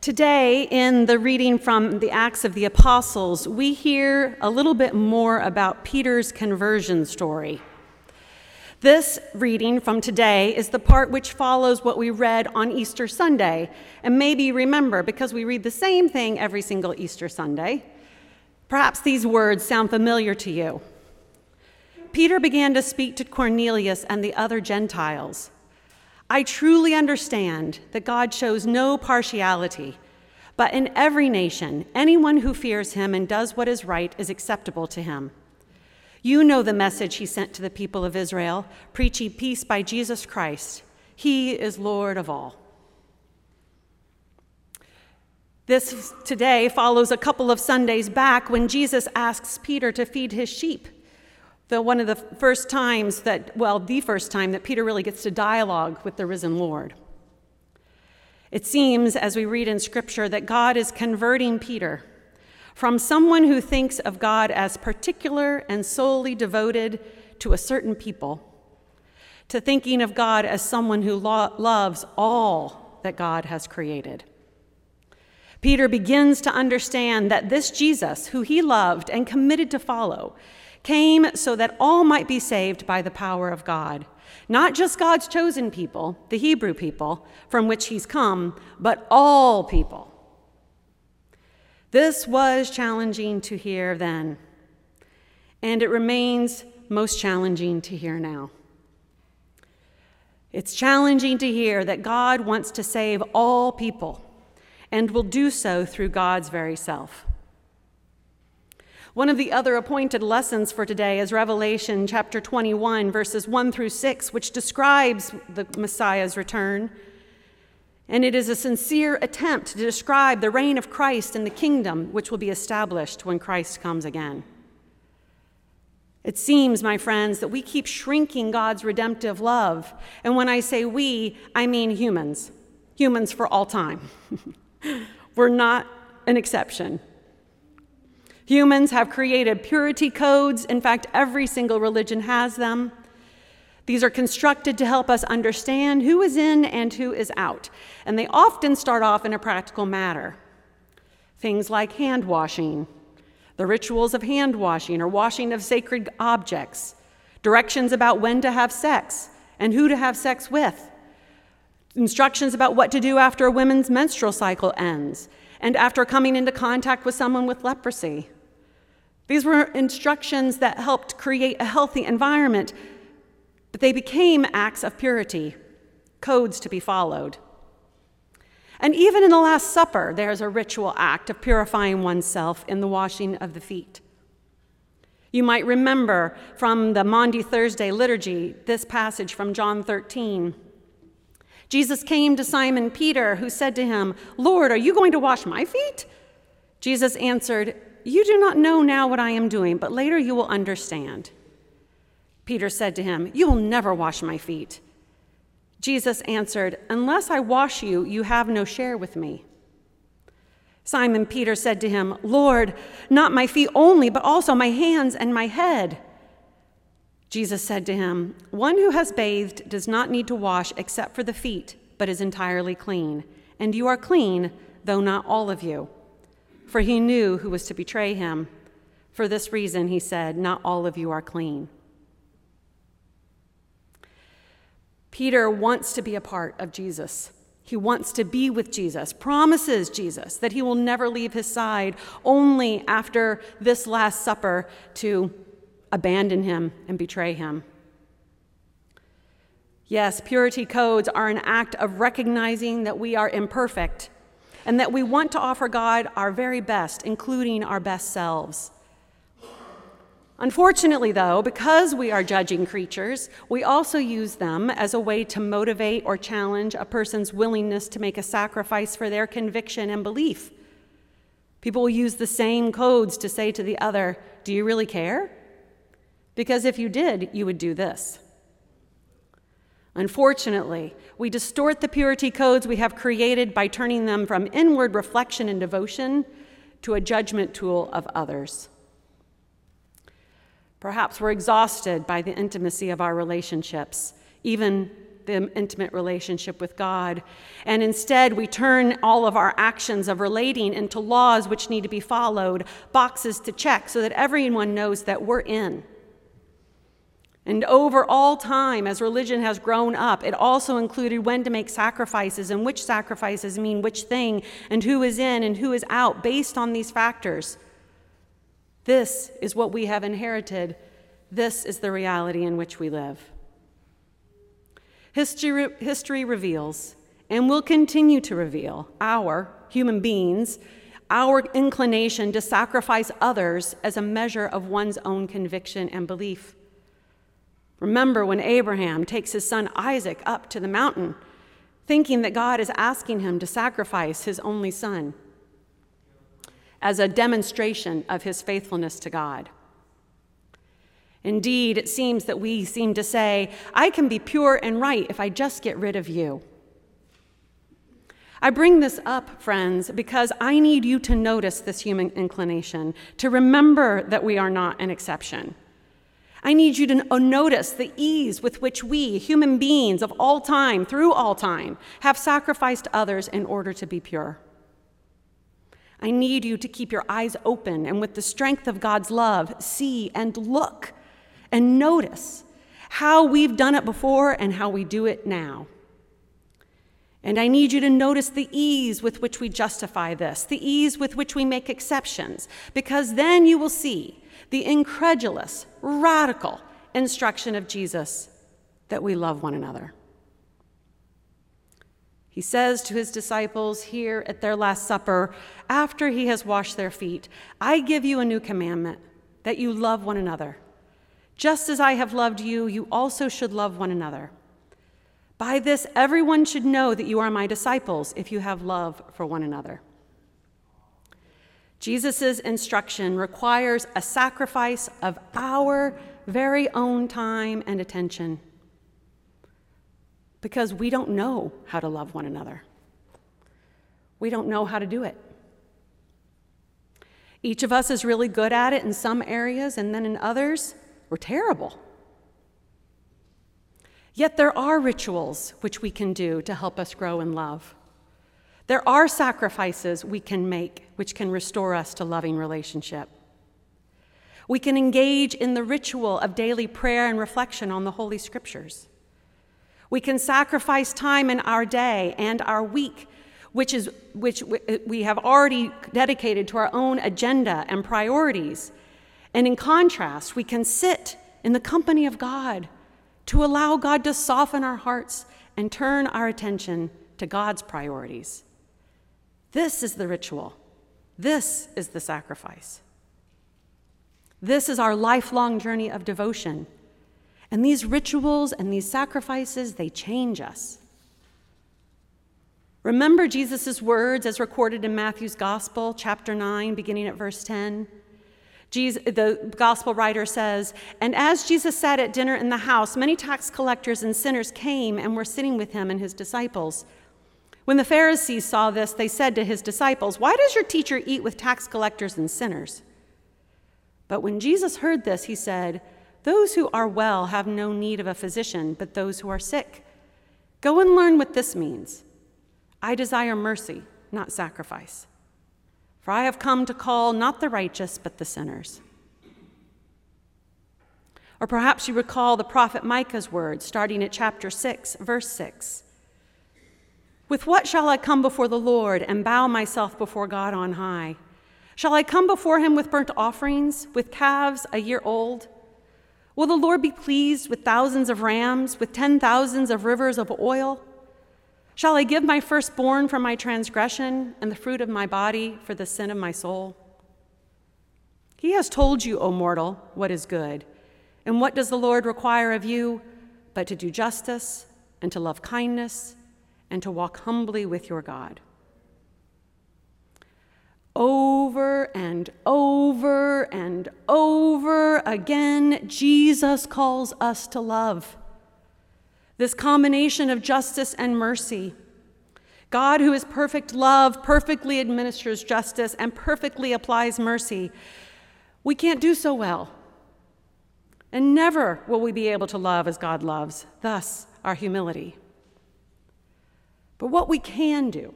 Today, in the reading from the Acts of the Apostles, we hear a little bit more about Peter's conversion story. This reading from today is the part which follows what we read on Easter Sunday. And maybe remember, because we read the same thing every single Easter Sunday, perhaps these words sound familiar to you. Peter began to speak to Cornelius and the other Gentiles. I truly understand that God shows no partiality, but in every nation, anyone who fears him and does what is right is acceptable to him. You know the message he sent to the people of Israel, preaching peace by Jesus Christ. He is Lord of all. This today follows a couple of Sundays back when Jesus asks Peter to feed his sheep. The first time that Peter really gets to dialogue with the risen Lord. It seems, as we read in Scripture, that God is converting Peter from someone who thinks of God as particular and solely devoted to a certain people, to thinking of God as someone who loves all that God has created. Peter begins to understand that this Jesus, who he loved and committed to follow, came so that all might be saved by the power of God. Not just God's chosen people, the Hebrew people, from which he's come, but all people. This was challenging to hear then, and it remains most challenging to hear now. It's challenging to hear that God wants to save all people, and will do so through God's very self. One of the other appointed lessons for today is Revelation chapter 21, verses 1 through 6, which describes the Messiah's return. And it is a sincere attempt to describe the reign of Christ and the kingdom which will be established when Christ comes again. It seems, my friends, that we keep shrinking God's redemptive love. And when I say we, I mean humans. Humans for all time. We're not an exception. Humans have created purity codes. In fact, every single religion has them. These are constructed to help us understand who is in and who is out. And they often start off in a practical matter. Things like hand washing, the rituals of hand washing or washing of sacred objects, directions about when to have sex and who to have sex with, instructions about what to do after a woman's menstrual cycle ends and after coming into contact with someone with leprosy. These were instructions that helped create a healthy environment, but they became acts of purity, codes to be followed. And even in the Last Supper, there's a ritual act of purifying oneself in the washing of the feet. You might remember from the Maundy Thursday liturgy this passage from John 13. Jesus came to Simon Peter, who said to him, "Lord, are you going to wash my feet?" Jesus answered, "You do not know now what I am doing, but later you will understand." Peter said to him, "You will never wash my feet." Jesus answered, "Unless I wash you, you have no share with me." Simon Peter said to him, "Lord, not my feet only, but also my hands and my head." Jesus said to him, "One who has bathed does not need to wash except for the feet, but is entirely clean. And you are clean, though not all of you." For he knew who was to betray him. For this reason, he said, "Not all of you are clean." Peter wants to be a part of Jesus. He wants to be with Jesus, promises Jesus that he will never leave his side, only after this Last Supper to abandon him and betray him. Yes, purity codes are an act of recognizing that we are imperfect and that we want to offer God our very best, including our best selves. Unfortunately, though, because we are judging creatures, we also use them as a way to motivate or challenge a person's willingness to make a sacrifice for their conviction and belief. People will use the same codes to say to the other, "Do you really care? Because if you did, you would do this." Unfortunately, we distort the purity codes we have created by turning them from inward reflection and devotion to a judgment tool of others. Perhaps we're exhausted by the intimacy of our relationships, even the intimate relationship with God. And instead, we turn all of our actions of relating into laws which need to be followed, boxes to check, so that everyone knows that we're in. And over all time, as religion has grown up, it also included when to make sacrifices and which sacrifices mean which thing and who is in and who is out based on these factors. This is what we have inherited. This is the reality in which we live. History reveals and will continue to reveal our, human beings, our inclination to sacrifice others as a measure of one's own conviction and belief. Remember when Abraham takes his son Isaac up to the mountain, thinking that God is asking him to sacrifice his only son as a demonstration of his faithfulness to God. Indeed, it seems that we seem to say, I can be pure and right if I just get rid of you. I bring this up, friends, because I need you to notice this human inclination, to remember that we are not an exception. I need you to notice the ease with which we, human beings of all time, through all time, have sacrificed others in order to be pure. I need you to keep your eyes open and with the strength of God's love, see and look and notice how we've done it before and how we do it now. And I need you to notice the ease with which we justify this, the ease with which we make exceptions, because then you will see the incredulous, radical instruction of Jesus that we love one another. He says to his disciples here at their Last Supper, after he has washed their feet, I give you a new commandment, that you love one another. Just as I have loved you, you also should love one another. By this, everyone should know that you are my disciples if you have love for one another. Jesus' instruction requires a sacrifice of our very own time and attention because we don't know how to love one another. We don't know how to do it. Each of us is really good at it in some areas, and then in others, we're terrible. Yet there are rituals which we can do to help us grow in love. There are sacrifices we can make which can restore us to loving relationship. We can engage in the ritual of daily prayer and reflection on the Holy Scriptures. We can sacrifice time in our day and our week, which we have already dedicated to our own agenda and priorities. And in contrast, we can sit in the company of God to allow God to soften our hearts and turn our attention to God's priorities. This is the ritual. This is the sacrifice. This is our lifelong journey of devotion. And these rituals and these sacrifices, they change us. Remember Jesus' words as recorded in Matthew's Gospel, chapter 9, beginning at verse 10. The gospel writer says, and as Jesus sat at dinner in the house, many tax collectors and sinners came and were sitting with him and his disciples. When the Pharisees saw this, they said to his disciples, why does your teacher eat with tax collectors and sinners? But when Jesus heard this, he said, those who are well have no need of a physician, but those who are sick. Go and learn what this means. I desire mercy, not sacrifice. For I have come to call not the righteous, but the sinners. Or perhaps you recall the prophet Micah's words, starting at chapter 6, verse 6. With what shall I come before the Lord and bow myself before God on high? Shall I come before him with burnt offerings, with calves a year old? Will the Lord be pleased with thousands of rams, with 10,000s of rivers of oil? Shall I give my firstborn for my transgression and the fruit of my body for the sin of my soul? He has told you, O mortal, what is good. And what does the Lord require of you but to do justice and to love kindness and to walk humbly with your God? Over and over and over again, Jesus calls us to love. This combination of justice and mercy. God, who is perfect love, perfectly administers justice and perfectly applies mercy. We can't do so well. And never will we be able to love as God loves. Thus, our humility. But what we can do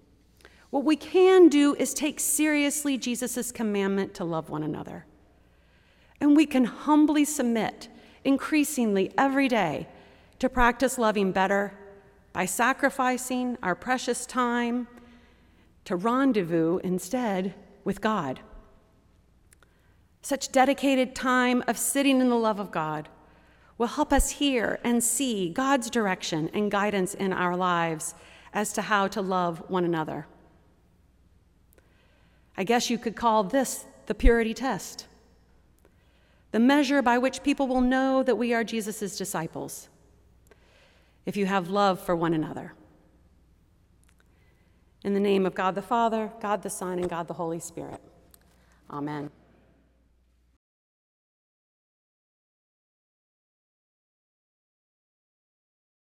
is take seriously Jesus' commandment to love one another. And we can humbly submit increasingly every day to practice loving better by sacrificing our precious time to rendezvous instead with God. Such dedicated time of sitting in the love of God will help us hear and see God's direction and guidance in our lives as to how to love one another. I guess you could call this the purity test, the measure by which people will know that we are Jesus' disciples, if you have love for one another. In the name of God the Father, God the Son, and God the Holy Spirit. Amen.